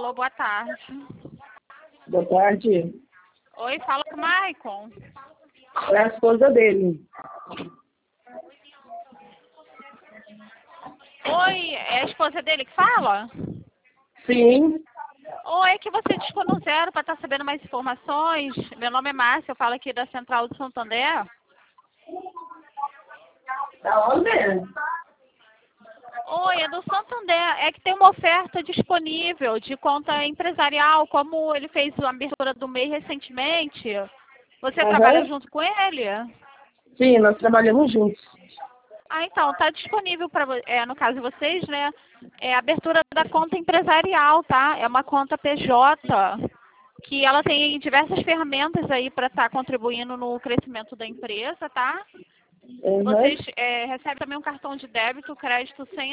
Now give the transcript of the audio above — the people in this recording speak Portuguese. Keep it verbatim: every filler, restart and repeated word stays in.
Alô, boa tarde. Boa tarde. Oi, fala com o Maicon. É a esposa dele. Oi, é a esposa dele que fala? Sim. Oi, é que você discou no zero para estar sabendo mais informações. Meu nome é Márcia, eu falo aqui da Central do Santander. Da onde? Oi, é do Santander. É que tem uma oferta disponível de conta empresarial, como ele fez a abertura do M E I recentemente. Você Uhum. trabalha junto com ele? Sim, nós trabalhamos juntos. Ah, então, está disponível para, é, no caso de vocês, né? É a abertura da conta empresarial, tá? É uma conta P J, que ela tem diversas ferramentas aí para estar contribuindo no crescimento da empresa, tá? Uhum. Vocês é, recebem também um cartão de débito, crédito sem